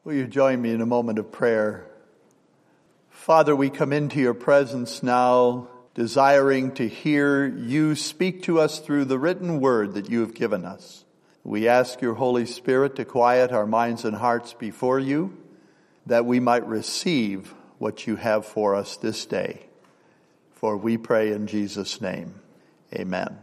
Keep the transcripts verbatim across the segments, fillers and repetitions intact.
Will you join me in a moment of prayer? Father, we come into your presence now, desiring to hear you speak to us through the written word that you have given us. We ask your Holy Spirit to quiet our minds and hearts before you, that we might receive what you have for us this day. For we pray in Jesus' name. Amen.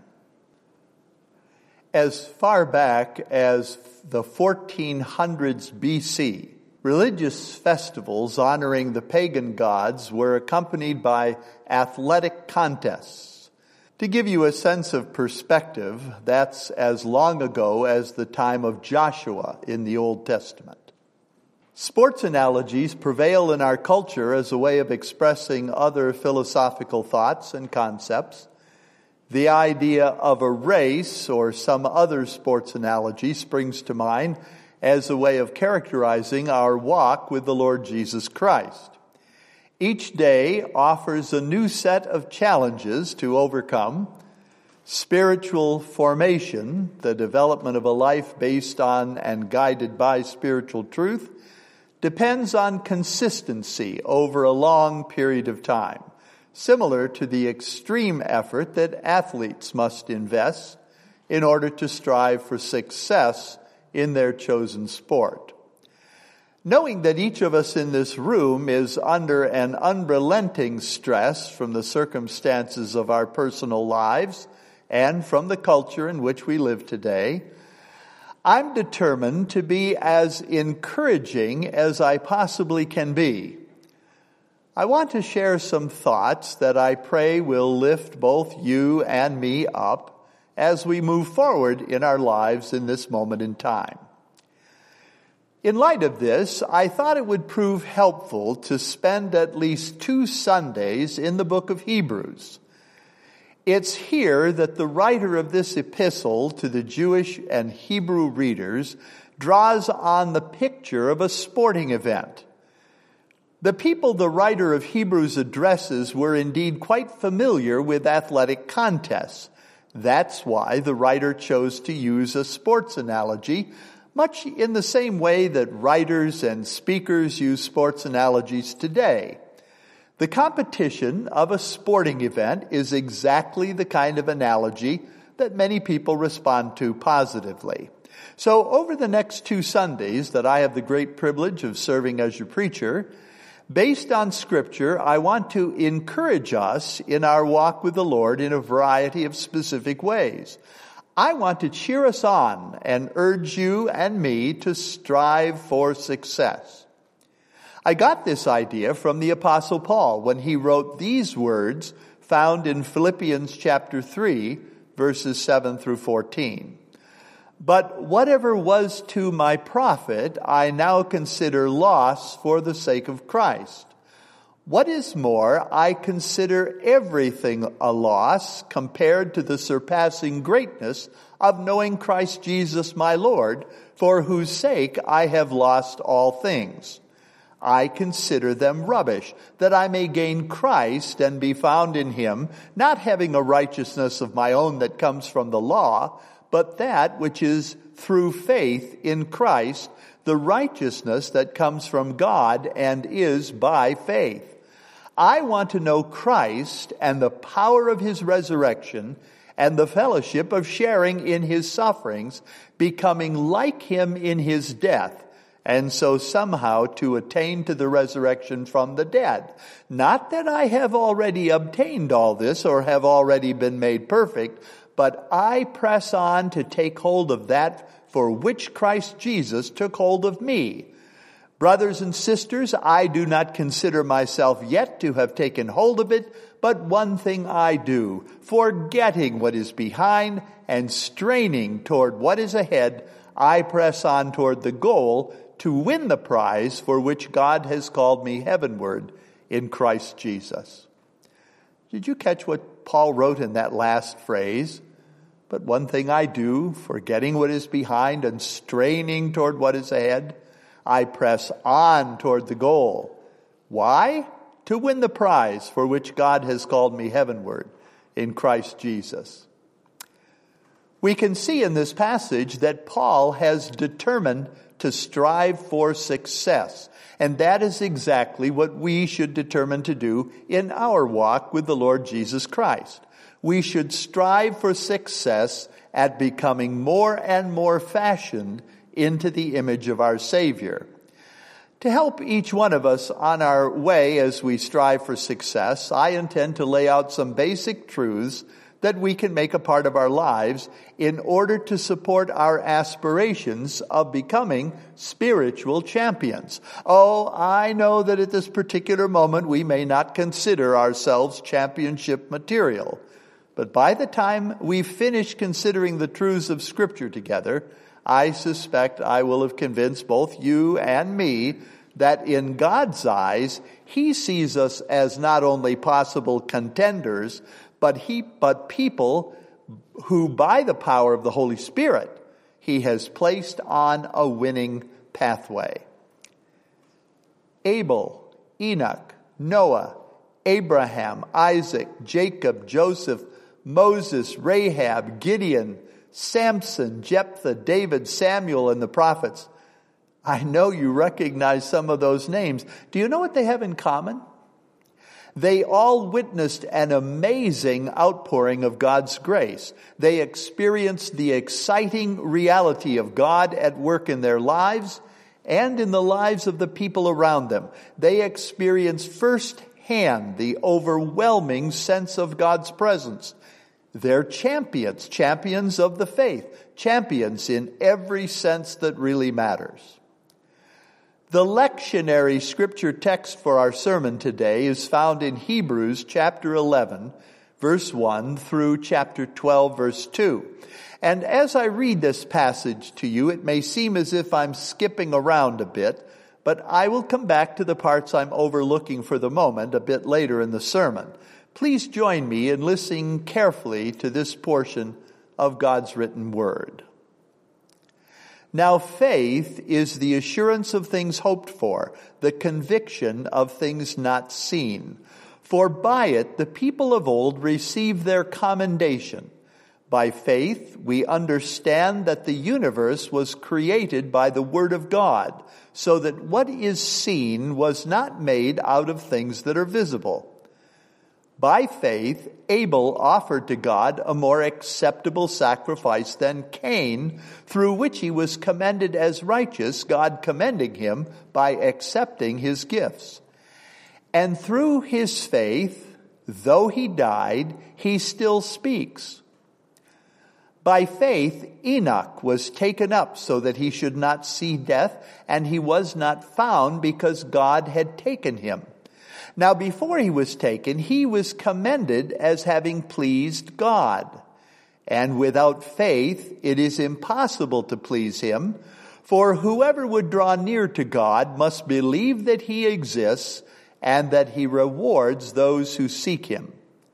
As far back as the fourteen hundreds B C, religious festivals honoring the pagan gods were accompanied by athletic contests. To give you a sense of perspective, that's as long ago as the time of Joshua in the Old Testament. Sports analogies prevail in our culture as a way of expressing other philosophical thoughts and concepts. The idea of a race or some other sports analogy springs to mind as a way of characterizing our walk with the Lord Jesus Christ. Each day offers a new set of challenges to overcome. Spiritual formation, the development of a life based on and guided by spiritual truth, depends on consistency over a long period of time, similar to the extreme effort that athletes must invest in order to strive for success in their chosen sport. Knowing that each of us in this room is under an unrelenting stress from the circumstances of our personal lives and from the culture in which we live today, I'm determined to be as encouraging as I possibly can be. I want to share some thoughts that I pray will lift both you and me up as we move forward in our lives in this moment in time. In light of this, I thought it would prove helpful to spend at least two Sundays in the book of Hebrews. It's here that the writer of this epistle to the Jewish and Hebrew readers draws on the picture of a sporting event. The people the writer of Hebrews addresses were indeed quite familiar with athletic contests. That's why the writer chose to use a sports analogy, much in the same way that writers and speakers use sports analogies today. The competition of a sporting event is exactly the kind of analogy that many people respond to positively. So over the next two Sundays that I have the great privilege of serving as your preacher, based on Scripture, I want to encourage us in our walk with the Lord in a variety of specific ways. I want to cheer us on and urge you and me to strive for success. I got this idea from the Apostle Paul when he wrote these words found in Philippians chapter three, verses seven through fourteen. But whatever was to my profit, I now consider loss for the sake of Christ. What is more, I consider everything a loss compared to the surpassing greatness of knowing Christ Jesus my Lord, for whose sake I have lost all things. I consider them rubbish, that I may gain Christ and be found in him, not having a righteousness of my own that comes from the law, but that which is through faith in Christ, the righteousness that comes from God and is by faith. I want to know Christ and the power of his resurrection and the fellowship of sharing in his sufferings, becoming like him in his death, and so somehow to attain to the resurrection from the dead. Not that I have already obtained all this or have already been made perfect, but I press on to take hold of that for which Christ Jesus took hold of me. Brothers and sisters, I do not consider myself yet to have taken hold of it, but one thing I do, forgetting what is behind and straining toward what is ahead, I press on toward the goal to win the prize for which God has called me heavenward in Christ Jesus. Did you catch what Paul wrote in that last phrase? But one thing I do, forgetting what is behind and straining toward what is ahead, I press on toward the goal. Why? To win the prize for which God has called me heavenward in Christ Jesus. We can see in this passage that Paul has determined to strive for success. And that is exactly what we should determine to do in our walk with the Lord Jesus Christ. We should strive for success at becoming more and more fashioned into the image of our Savior. To help each one of us on our way as we strive for success, I intend to lay out some basic truths that we can make a part of our lives in order to support our aspirations of becoming spiritual champions. Oh, I know that at this particular moment we may not consider ourselves championship material, but by the time we finish considering the truths of Scripture together, I suspect I will have convinced both you and me that in God's eyes, He sees us as not only possible contenders, but he, but people who by the power of the Holy Spirit, He has placed on a winning pathway. Abel, Enoch, Noah, Abraham, Isaac, Jacob, Joseph, Moses, Rahab, Gideon, Samson, Jephthah, David, Samuel, and the prophets. I know you recognize some of those names. Do you know what they have in common? They all witnessed an amazing outpouring of God's grace. They experienced the exciting reality of God at work in their lives and in the lives of the people around them. They experienced firsthand the overwhelming sense of God's presence. They're champions, champions of the faith, champions in every sense that really matters. The lectionary scripture text for our sermon today is found in Hebrews chapter eleven, verse one through chapter twelve, verse two. And as I read this passage to you, it may seem as if I'm skipping around a bit, but I will come back to the parts I'm overlooking for the moment a bit later in the sermon. Please join me in listening carefully to this portion of God's written word. Now faith is the assurance of things hoped for, the conviction of things not seen. For by it the people of old received their commendation. By faith we understand that the universe was created by the word of God, so that what is seen was not made out of things that are visible. By faith, Abel offered to God a more acceptable sacrifice than Cain, through which he was commended as righteous, God commending him by accepting his gifts. And through his faith, though he died, he still speaks. By faith, Enoch was taken up so that he should not see death, and he was not found because God had taken him. Now, before he was taken, he was commended as having pleased God. And without faith, it is impossible to please him, for whoever would draw near to God must believe that he exists and that he rewards those who seek him.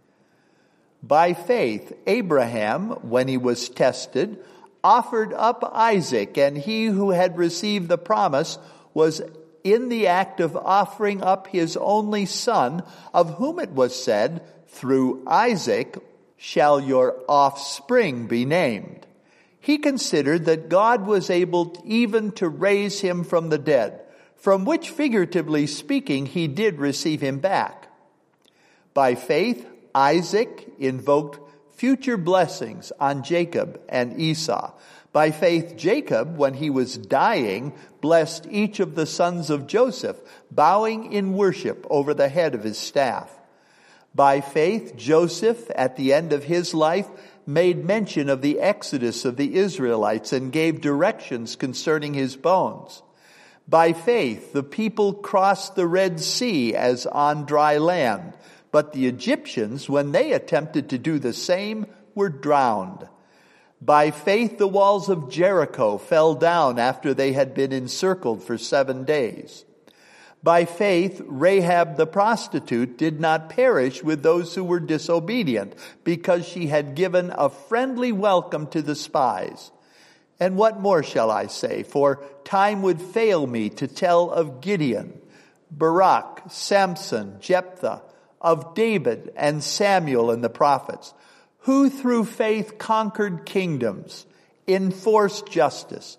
By faith, Abraham, when he was tested, offered up Isaac, and he who had received the promise was in the act of offering up his only son, of whom it was said, through Isaac shall your offspring be named. He considered that God was able even to raise him from the dead, from which, figuratively speaking, he did receive him back. By faith, Isaac invoked future blessings on Jacob and Esau. By faith, Jacob, when he was dying, blessed each of the sons of Joseph, bowing in worship over the head of his staff. By faith, Joseph, at the end of his life, made mention of the exodus of the Israelites and gave directions concerning his bones. By faith, the people crossed the Red Sea as on dry land, but the Egyptians, when they attempted to do the same, were drowned. By faith, the walls of Jericho fell down after they had been encircled for seven days. By faith, Rahab the prostitute did not perish with those who were disobedient, because she had given a friendly welcome to the spies. And what more shall I say? For time would fail me to tell of Gideon, Barak, Samson, Jephthah, of David and Samuel and the prophets, who through faith conquered kingdoms, enforced justice,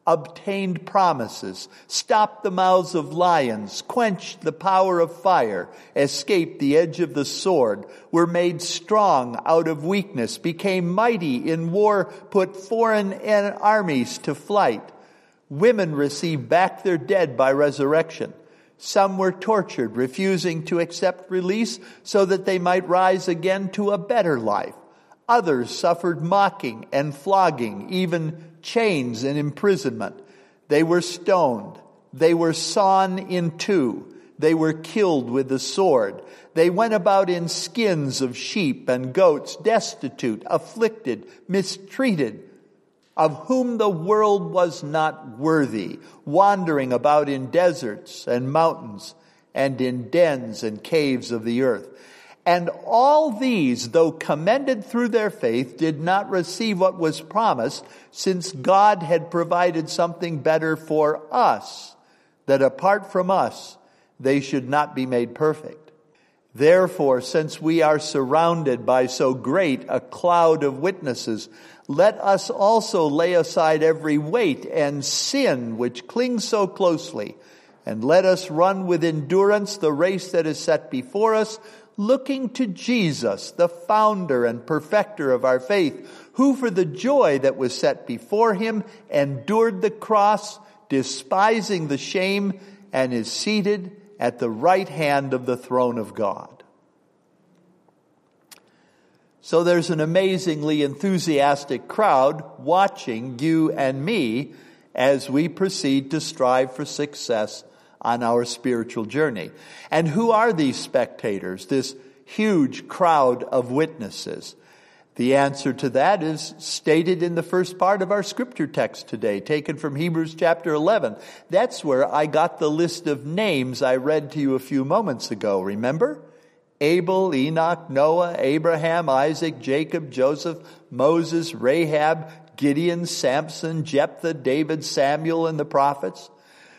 obtained promises, stopped the mouths of lions, quenched the power of fire, escaped the edge of the sword, were made strong out of weakness, became mighty in war, put foreign armies to flight. Women received back their dead by resurrection. Some were tortured, refusing to accept release so that they might rise again to a better life. Others suffered mocking and flogging, even chains and imprisonment. They were stoned. They were sawn in two. They were killed with the sword. They went about in skins of sheep and goats, destitute, afflicted, mistreated, of whom the world was not worthy, wandering about in deserts and mountains and in dens and caves of the earth. And all these, though commended through their faith, did not receive what was promised, since God had provided something better for us, that apart from us, they should not be made perfect. Therefore, since we are surrounded by so great a cloud of witnesses, let us also lay aside every weight and sin which clings so closely, and let us run with endurance the race that is set before us, looking to Jesus, the founder and perfecter of our faith, who for the joy that was set before him endured the cross, despising the shame, and is seated at the right hand of the throne of God. So there's an amazingly enthusiastic crowd watching you and me as we proceed to strive for success on our spiritual journey. And who are these spectators, this huge crowd of witnesses? The answer to that is stated in the first part of our scripture text today, taken from Hebrews chapter eleven. That's where I got the list of names I read to you a few moments ago, remember? Abel, Enoch, Noah, Abraham, Isaac, Jacob, Joseph, Moses, Rahab, Gideon, Samson, Jephthah, David, Samuel, and the prophets.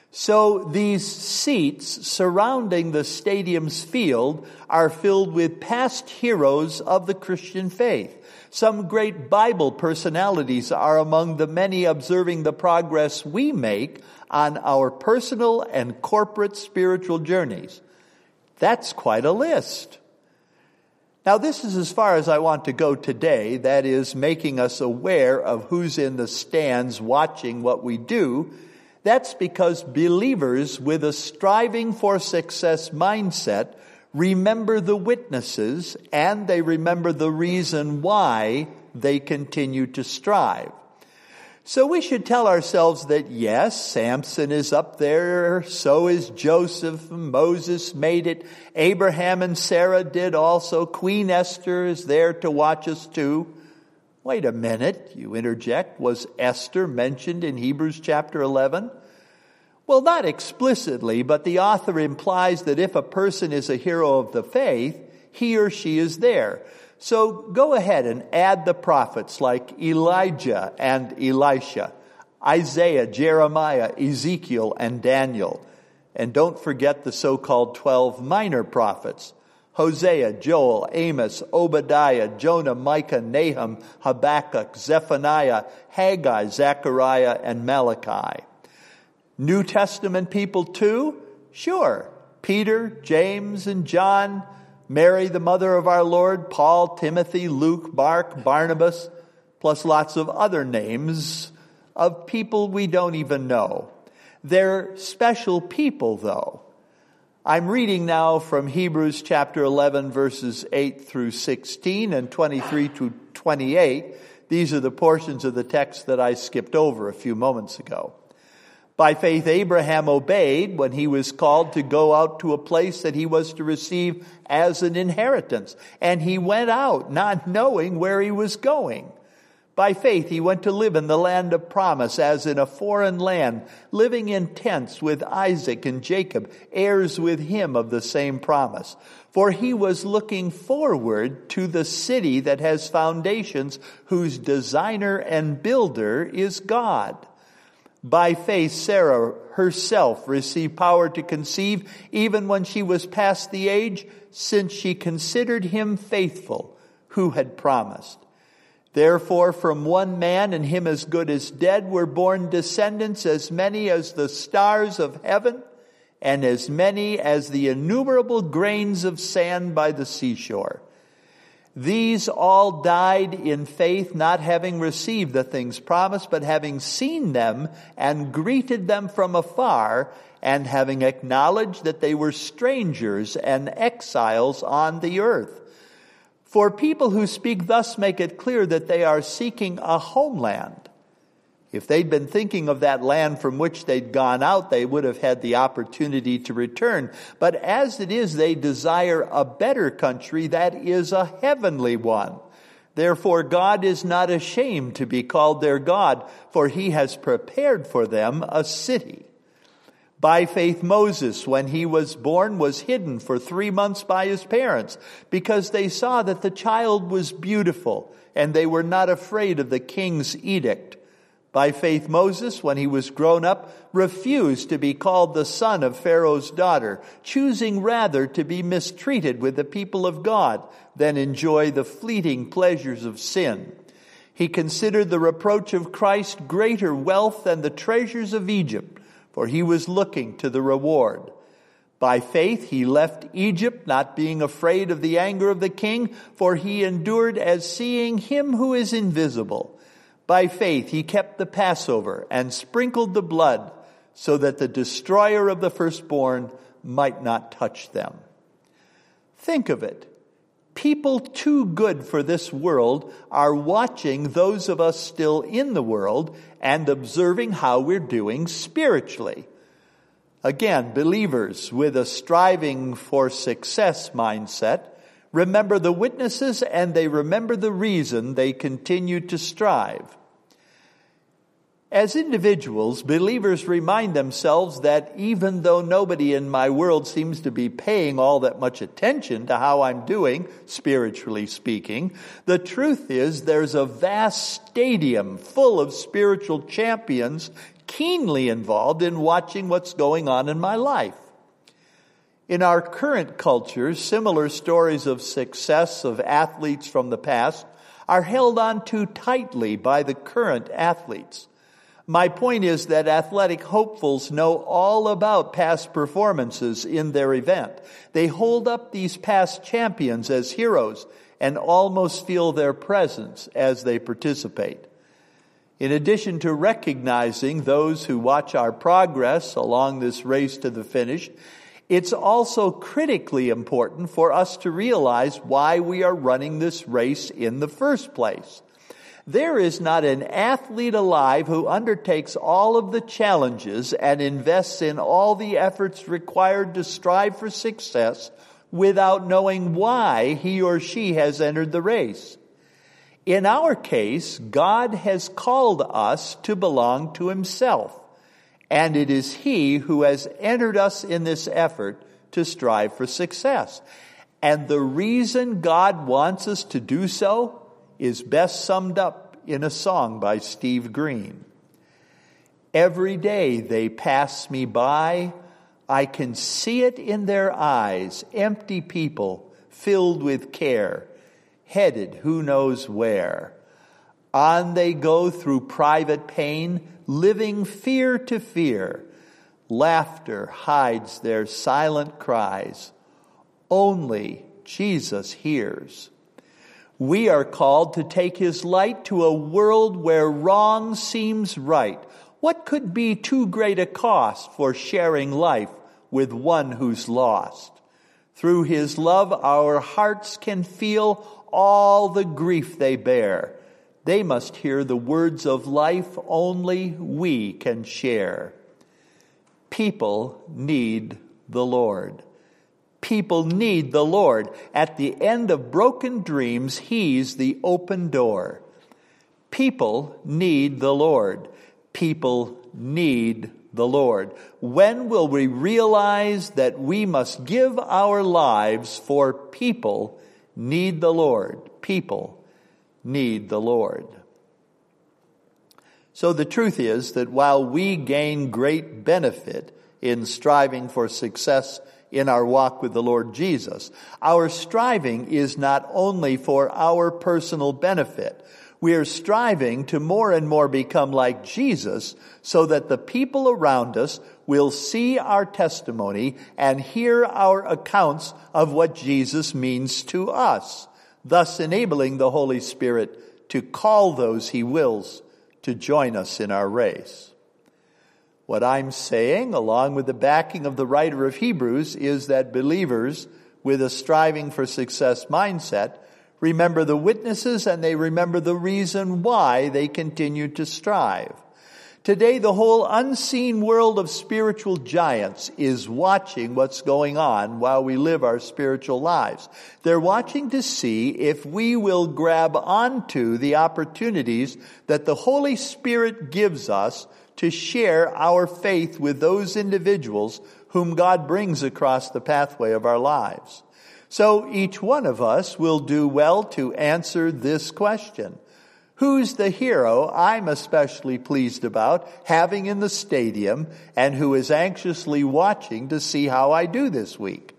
So these seats surrounding the stadium's field are filled with past heroes of the Christian faith. Some great Bible personalities are among the many observing the progress we make on our personal and corporate spiritual journeys. That's quite a list. Now, this is as far as I want to go today, that is, making us aware of who's in the stands watching what we do. That's because believers with a striving for success mindset remember the witnesses, and they remember the reason why they continue to strive. So we should tell ourselves that yes, Samson is up there, so is Joseph, Moses made it, Abraham and Sarah did also, Queen Esther is there to watch us too. Wait a minute, you interject, was Esther mentioned in Hebrews chapter eleven? Well, not explicitly, but the author implies that if a person is a hero of the faith, he or she is there. So go ahead and add the prophets like Elijah and Elisha, Isaiah, Jeremiah, Ezekiel, and Daniel. And don't forget the so-called twelve minor prophets: Hosea, Joel, Amos, Obadiah, Jonah, Micah, Nahum, Habakkuk, Zephaniah, Haggai, Zechariah, and Malachi. New Testament people too? Sure. Peter, James, and John, Mary, the mother of our Lord, Paul, Timothy, Luke, Mark, Barnabas, plus lots of other names of people we don't even know. They're special people, though. I'm reading now from Hebrews chapter eleven, verses eight through sixteen and twenty-three to twenty-eight. These are the portions of the text that I skipped over a few moments ago. By faith, Abraham obeyed when he was called to go out to a place that he was to receive as an inheritance. And he went out, not knowing where he was going. By faith, he went to live in the land of promise, as in a foreign land, living in tents with Isaac and Jacob, heirs with him of the same promise. For he was looking forward to the city that has foundations, whose designer and builder is God. By faith, Sarah herself received power to conceive even when she was past the age, since she considered him faithful who had promised. Therefore, from one man, and him as good as dead, were born descendants as many as the stars of heaven, and as many as the innumerable grains of sand by the seashore. These all died in faith, not having received the things promised, but having seen them and greeted them from afar, and having acknowledged that they were strangers and exiles on the earth. For people who speak thus make it clear that they are seeking a homeland. If they'd been thinking of that land from which they'd gone out, they would have had the opportunity to return. But as it is, they desire a better country, that is a heavenly one. Therefore, God is not ashamed to be called their God, for he has prepared for them a city. By faith, Moses, when he was born, was hidden for three months by his parents, because they saw that the child was beautiful, and they were not afraid of the king's edict. By faith, Moses, when he was grown up, refused to be called the son of Pharaoh's daughter, choosing rather to be mistreated with the people of God than enjoy the fleeting pleasures of sin. He considered the reproach of Christ greater wealth than the treasures of Egypt, for he was looking to the reward. By faith he left Egypt, not being afraid of the anger of the king, for he endured as seeing him who is invisible. By faith he kept the Passover and sprinkled the blood, so that the destroyer of the firstborn might not touch them. Think of it. People too good for this world are watching those of us still in the world and observing how we're doing spiritually. Again, believers with a striving for success mindset remember the witnesses, and they remember the reason they continue to strive. As individuals, believers remind themselves that even though nobody in my world seems to be paying all that much attention to how I'm doing, spiritually speaking, the truth is there's a vast stadium full of spiritual champions keenly involved in watching what's going on in my life. In our current culture, similar stories of success of athletes from the past are held on too tightly by the current athletes. My point is that athletic hopefuls know all about past performances in their event. They hold up these past champions as heroes and almost feel their presence as they participate. In addition to recognizing those who watch our progress along this race to the finish, it's also critically important for us to realize why we are running this race in the first place. There is not an athlete alive who undertakes all of the challenges and invests in all the efforts required to strive for success without knowing why he or she has entered the race. In our case, God has called us to belong to himself, and it is he who has entered us in this effort to strive for success. And the reason God wants us to do so is best summed up in a song by Steve Green. Every day they pass me by, I can see it in their eyes, empty people filled with care, headed who knows where. On they go through private pain, living fear to fear. Laughter hides their silent cries. Only Jesus hears. We are called to take his light to a world where wrong seems right. What could be too great a cost for sharing life with one who's lost? Through his love, our hearts can feel all the grief they bear. They must hear the words of life only we can share. People need the Lord. People need the Lord. At the end of broken dreams, he's the open door. People need the Lord. People need the Lord. When will we realize that we must give our lives for people need the Lord? People need the Lord. So the truth is that while we gain great benefit in striving for success in our walk with the Lord Jesus, our striving is not only for our personal benefit. We are striving to more and more become like Jesus so that the people around us will see our testimony and hear our accounts of what Jesus means to us, thus enabling the Holy Spirit to call those he wills to join us in our race. What I'm saying, along with the backing of the writer of Hebrews, is that believers with a striving for success mindset remember the witnesses and they remember the reason why they continue to strive. Today, the whole unseen world of spiritual giants is watching what's going on while we live our spiritual lives. They're watching to see if we will grab onto the opportunities that the Holy Spirit gives us to share our faith with those individuals whom God brings across the pathway of our lives. So each one of us will do well to answer this question. Who's the hero I'm especially pleased about having in the stadium and who is anxiously watching to see how I do this week?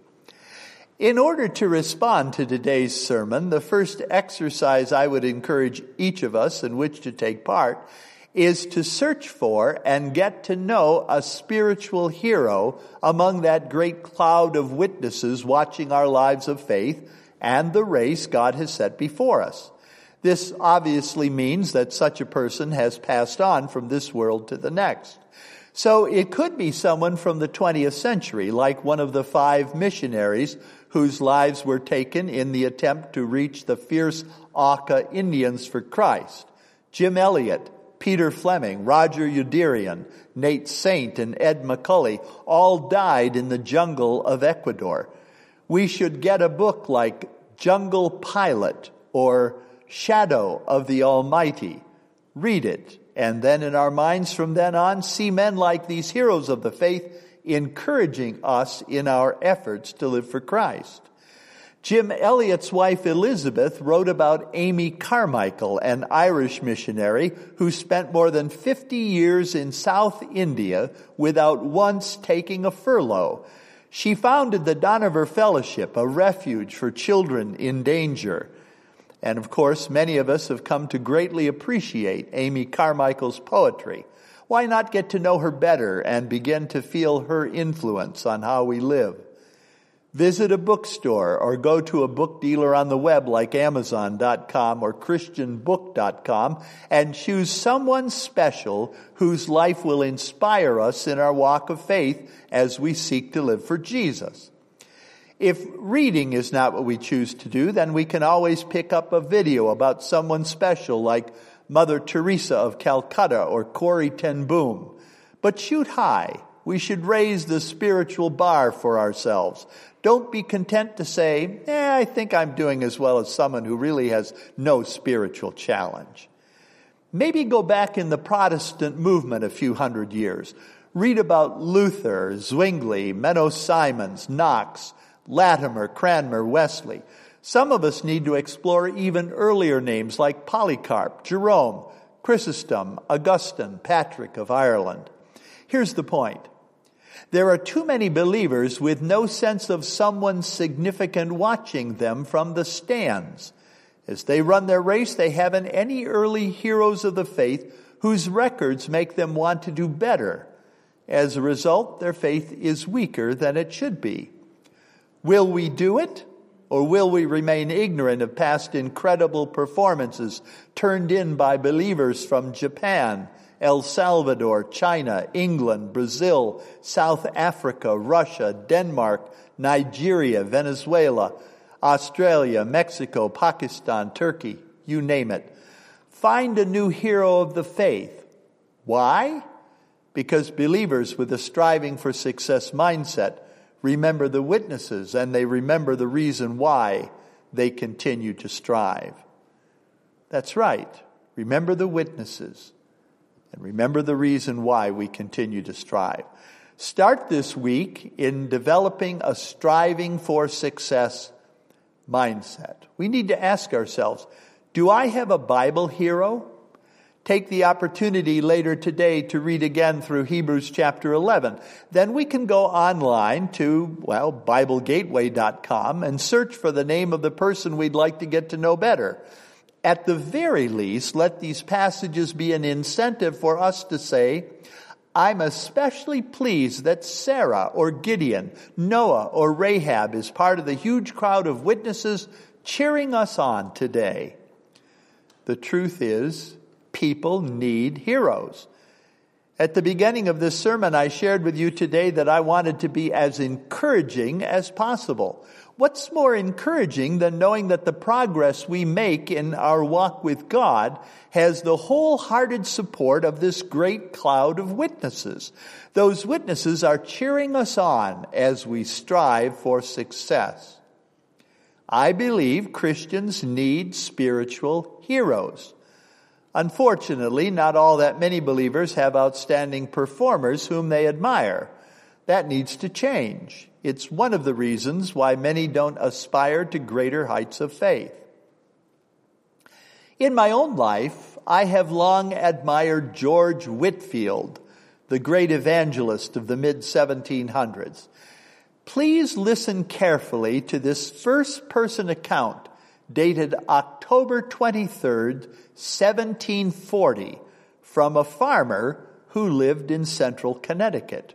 In order to respond to today's sermon, the first exercise I would encourage each of us in which to take part is to search for and get to know a spiritual hero among that great cloud of witnesses watching our lives of faith and the race God has set before us. This obviously means that such a person has passed on from this world to the next. So it could be someone from the twentieth century, like one of the five missionaries whose lives were taken in the attempt to reach the fierce Auca Indians for Christ. Jim Elliot, Peter Fleming, Roger Youderian, Nate Saint, and Ed McCully all died in the jungle of Ecuador. We should get a book like Jungle Pilot or Shadow of the Almighty. Read it, and then in our minds from then on, see men like these heroes of the faith encouraging us in our efforts to live for Christ. Jim Elliot's wife Elizabeth wrote about Amy Carmichael, an Irish missionary who spent more than fifty years in South India without once taking a furlough. She founded the Dohnavur Fellowship, a refuge for children in danger. And of course, many of us have come to greatly appreciate Amy Carmichael's poetry. Why not get to know her better and begin to feel her influence on how we live? Visit a bookstore or go to a book dealer on the web like Amazon dot com or Christian book dot com and choose someone special whose life will inspire us in our walk of faith as we seek to live for Jesus. If reading is not what we choose to do, then we can always pick up a video about someone special like Mother Teresa of Calcutta or Corrie ten Boom. But shoot high. We should raise the spiritual bar for ourselves. Don't be content to say, eh, I think I'm doing as well as someone who really has no spiritual challenge. Maybe go back in the Protestant movement a few hundred years. Read about Luther, Zwingli, Menno Simons, Knox, Latimer, Cranmer, Wesley. Some of us need to explore even earlier names like Polycarp, Jerome, Chrysostom, Augustine, Patrick of Ireland. Here's the point. There are too many believers with no sense of someone significant watching them from the stands. As they run their race, they haven't any early heroes of the faith whose records make them want to do better. As a result, their faith is weaker than it should be. Will we do it? Or will we remain ignorant of past incredible performances turned in by believers from Japan, El Salvador, China, England, Brazil, South Africa, Russia, Denmark, Nigeria, Venezuela, Australia, Mexico, Pakistan, Turkey, you name it. Find a new hero of the faith. Why? Because believers with a striving for success mindset remember the witnesses and they remember the reason why they continue to strive. That's right. Remember the witnesses. And remember the reason why we continue to strive. Start this week in developing a striving for success mindset. We need to ask ourselves, do I have a Bible hero? Take the opportunity later today to read again through Hebrews chapter eleven. Then we can go online to, well, Bible Gateway dot com and search for the name of the person we'd like to get to know better. At the very least, let these passages be an incentive for us to say, I'm especially pleased that Sarah or Gideon, Noah or Rahab is part of the huge crowd of witnesses cheering us on today. The truth is, people need heroes. At the beginning of this sermon, I shared with you today that I wanted to be as encouraging as possible. What's more encouraging than knowing that the progress we make in our walk with God has the wholehearted support of this great cloud of witnesses? Those witnesses are cheering us on as we strive for success. I believe Christians need spiritual heroes. Unfortunately, not all that many believers have outstanding performers whom they admire. That needs to change. It's one of the reasons why many don't aspire to greater heights of faith. In my own life, I have long admired George Whitefield, the great evangelist of the mid seventeen hundreds. Please listen carefully to this first-person account dated October twenty-third, seventeen forty, from a farmer who lived in central Connecticut.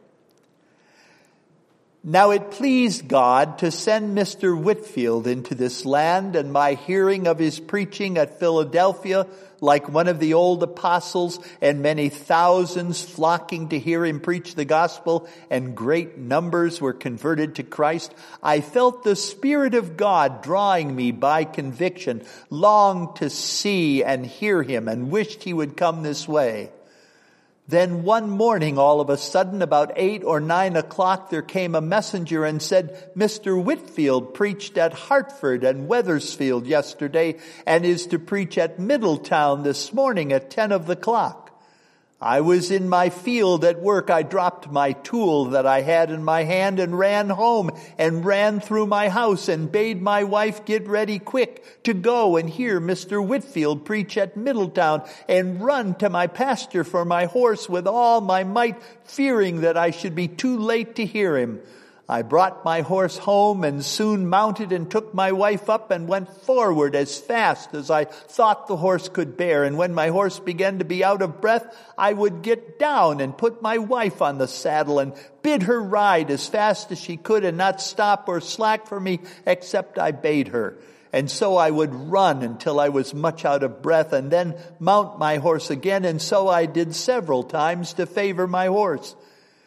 Now it pleased God to send Mister Whitefield into this land, and my hearing of his preaching at Philadelphia, like one of the old apostles, and many thousands flocking to hear him preach the gospel, and great numbers were converted to Christ, I felt the Spirit of God drawing me by conviction, longed to see and hear him, and wished he would come this way. Then one morning, all of a sudden, about eight or nine o'clock, there came a messenger and said, Mister Whitefield preached at Hartford and Wethersfield yesterday and is to preach at Middletown this morning at ten of the clock. I was in my field at work. I dropped my tool that I had in my hand and ran home and ran through my house and bade my wife get ready quick to go and hear Mister Whitefield preach at Middletown, and run to my pasture for my horse with all my might, fearing that I should be too late to hear him. I brought my horse home and soon mounted and took my wife up and went forward as fast as I thought the horse could bear. And when my horse began to be out of breath, I would get down and put my wife on the saddle and bid her ride as fast as she could and not stop or slack for me except I bade her. And so I would run until I was much out of breath and then mount my horse again. And so I did several times to favor my horse.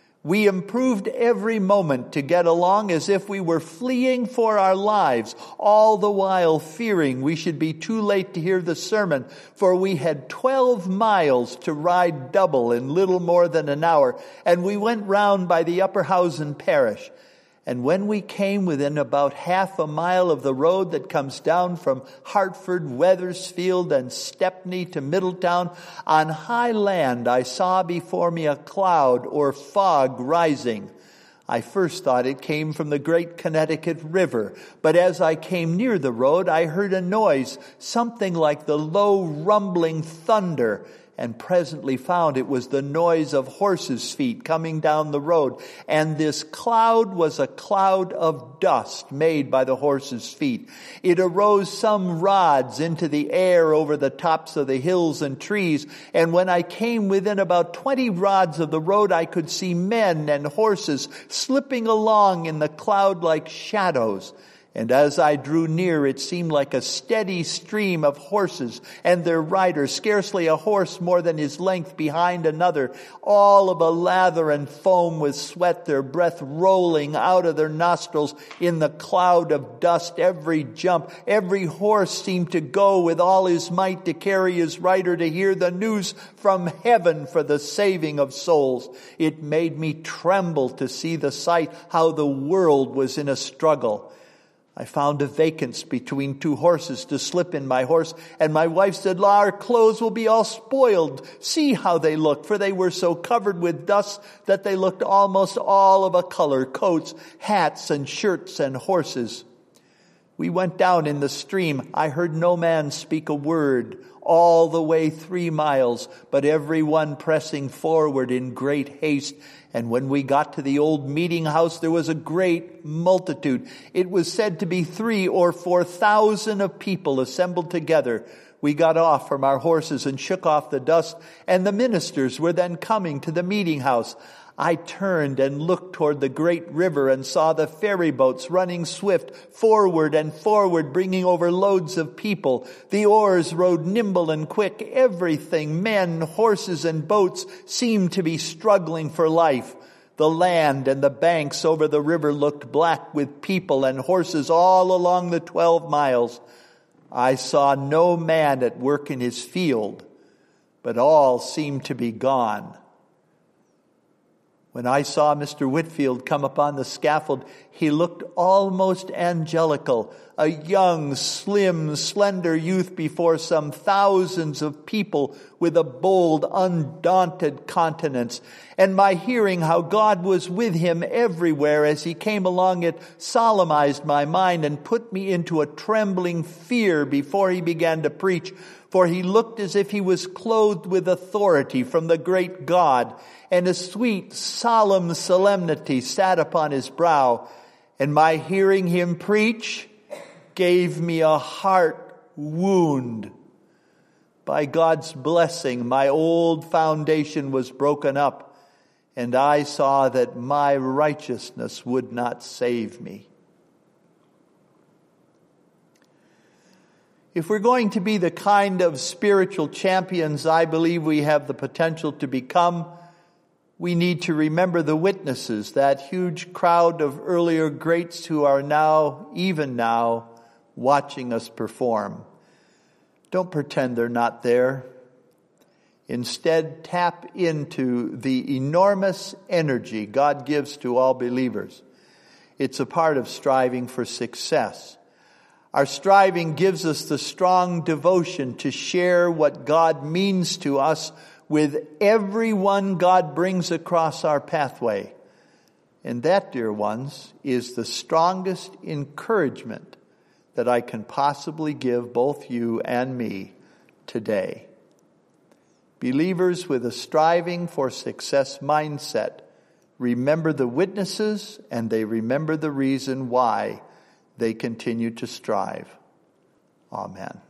We improved every moment to get along as if we were fleeing for our lives, all the while fearing we should be too late to hear the sermon, for we had twelve miles to ride double in little more than an hour, and we went round by the Upperhausen parish. And when we came within about half a mile of the road that comes down from Hartford, Wethersfield, and Stepney to Middletown, on high land I saw before me a cloud or fog rising. I first thought it came from the great Connecticut River, but as I came near the road, I heard a noise, something like the low rumbling thunder, and presently found it was the noise of horses' feet coming down the road. And this cloud was a cloud of dust made by the horses' feet. It arose some rods into the air over the tops of the hills and trees. And when I came within about twenty rods of the road, I could see men and horses slipping along in the cloud like shadows. And as I drew near, it seemed like a steady stream of horses and their riders, scarcely a horse more than his length behind another, all of a lather and foam with sweat, their breath rolling out of their nostrils in the cloud of dust. Every jump, every horse seemed to go with all his might to carry his rider to hear the news from heaven for the saving of souls. It made me tremble to see the sight, how the world was in a struggle. I found a vacance between two horses to slip in my horse, and my wife said, "La, our clothes will be all spoiled. See how they look," for they were so covered with dust that they looked almost all of a color, coats, hats, and shirts and horses. We went down in the stream. I heard no man speak a word all the way three miles, but every one pressing forward in great haste. And when we got to the old meeting house, there was a great multitude. It was said to be three or four thousand of people assembled together. We got off from our horses and shook off the dust, and the ministers were then coming to the meeting house. I turned and looked toward the great river and saw the ferry boats running swift forward and forward, bringing over loads of people. The oars rode nimble and quick. Everything, men, horses, and boats, seemed to be struggling for life. The land and the banks over the river looked black with people and horses all along the twelve miles. I saw no man at work in his field, but all seemed to be gone. When I saw Mister Whitefield come upon the scaffold, he looked almost angelical, a young, slim, slender youth before some thousands of people with a bold, undaunted countenance. And my hearing how God was with him everywhere as he came along, it solemnized my mind and put me into a trembling fear before he began to preach. For he looked as if he was clothed with authority from the great God, and a sweet, solemn solemnity sat upon his brow. And my hearing him preach gave me a heart wound. By God's blessing, my old foundation was broken up, and I saw that my righteousness would not save me. If we're going to be the kind of spiritual champions I believe we have the potential to become, we need to remember the witnesses, that huge crowd of earlier greats who are now, even now, watching us perform. Don't pretend they're not there. Instead, tap into the enormous energy God gives to all believers. It's a part of striving for success. Our striving gives us the strong devotion to share what God means to us with everyone God brings across our pathway. And that, dear ones, is the strongest encouragement that I can possibly give both you and me today. Believers with a striving for success mindset remember the witnesses, and they remember the reason why they continue to strive. Amen.